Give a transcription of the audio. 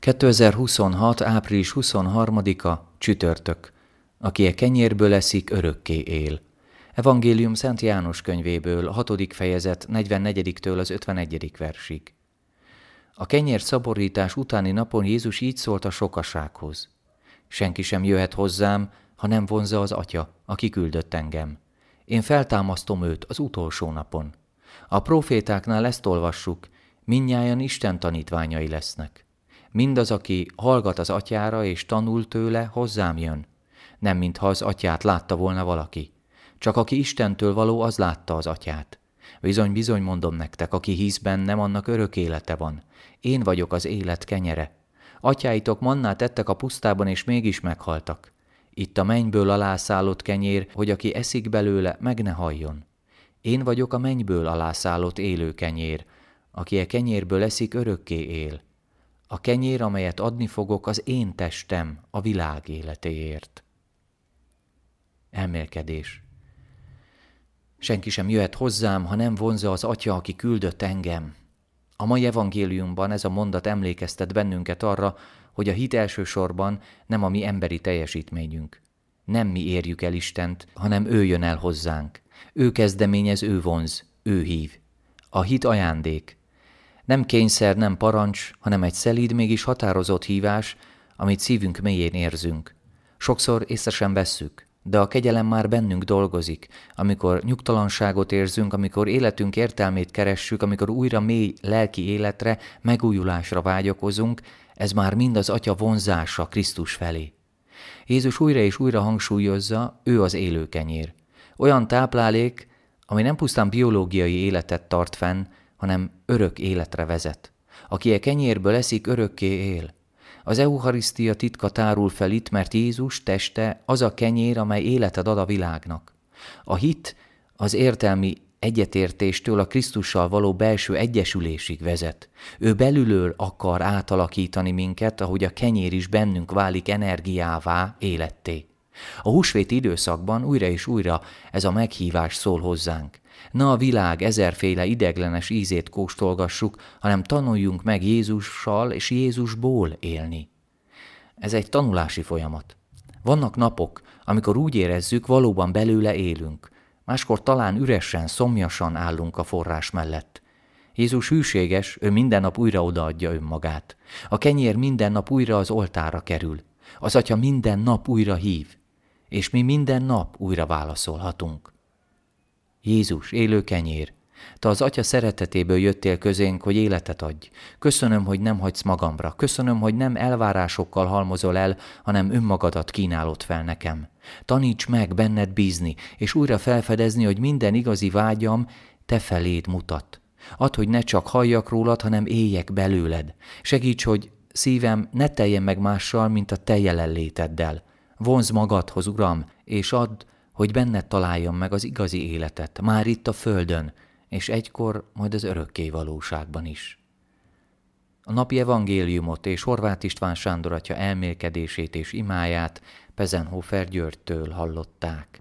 2026. április 23-a, csütörtök. Aki a kenyérből eszik, örökké él. Evangélium Szent János könyvéből, 6. fejezet, 44-től az 51. versig. A kenyér szaborítás utáni napon Jézus így szólt a sokasághoz. Senki sem jöhet hozzám, ha nem vonzza az Atya, aki küldött engem. Én feltámasztom őt az utolsó napon. A prófétáknál ezt olvassuk, mindnyájan Isten tanítványai lesznek. Mindaz, aki hallgat az Atyára és tanul tőle, hozzám jön. Nem mintha az Atyát látta volna valaki. Csak aki Istentől való, az látta az Atyát. Bizony, bizony mondom nektek, aki hisz bennem, annak örök élete van. Én vagyok az élet kenyere. Atyáitok mannát ettek a pusztában, és mégis meghaltak. Itt a mennyből alászállott kenyér, hogy aki eszik belőle, meg ne halljon. Én vagyok a mennyből alászállott élő kenyér. Aki a kenyérből eszik, örökké él. A kenyér, amelyet adni fogok, az én testem a világ életéért. Elmélkedés. Senki sem jöhet hozzám, ha nem vonzza az Atya, aki küldött engem. A mai evangéliumban ez a mondat emlékeztet bennünket arra, hogy a hit elsősorban nem a mi emberi teljesítményünk. Nem mi érjük el Istent, hanem ő jön el hozzánk. Ő kezdeményez, ő vonz, ő hív. A hit ajándék. Nem kényszer, nem parancs, hanem egy szelíd, mégis határozott hívás, amit szívünk mélyén érzünk. Sokszor észre sem vesszük, de a kegyelem már bennünk dolgozik, amikor nyugtalanságot érzünk, amikor életünk értelmét keressük, amikor újra mély lelki életre, megújulásra vágyakozunk, ez már mind az Atya vonzása Krisztus felé. Jézus újra és újra hangsúlyozza, ő az élő kenyér. Olyan táplálék, ami nem pusztán biológiai életet tart fenn, hanem örök életre vezet. Aki a kenyérből eszik, örökké él. Az eucharisztia titka tárul fel itt, mert Jézus teste az a kenyér, amely életet ad a világnak. A hit az értelmi egyetértéstől a Krisztussal való belső egyesülésig vezet. Ő belülről akar átalakítani minket, ahogy a kenyér is bennünk válik energiává, életté. A húsvéti időszakban újra és újra ez a meghívás szól hozzánk. Ne a világ ezerféle ideglenes ízét kóstolgassuk, hanem tanuljunk meg Jézussal és Jézusból élni. Ez egy tanulási folyamat. Vannak napok, amikor úgy érezzük, valóban belőle élünk. Máskor talán üresen, szomjasan állunk a forrás mellett. Jézus hűséges, ő minden nap újra odaadja önmagát. A kenyér minden nap újra az oltárra kerül. Az Atya minden nap újra hív, és mi minden nap újra válaszolhatunk. Jézus, élő kenyér, te az Atya szeretetéből jöttél közénk, hogy életet adj. Köszönöm, hogy nem hagysz magamra. Köszönöm, hogy nem elvárásokkal halmozol el, hanem önmagadat kínálod fel nekem. Taníts meg benned bízni, és újra felfedezni, hogy minden igazi vágyam te feléd mutat. Add, hogy ne csak halljak rólad, hanem éljek belőled. Segíts, hogy szívem ne teljen meg mással, mint a te jelenléteddel. Vonzd magadhoz, Uram, és add, hogy benned találjam meg az igazi életet, már itt a földön, és egykor majd az örökké valóságban is. A napi evangéliumot és Horváth István Sándor atya elmélkedését és imáját Pezenhofer Györgytől hallották.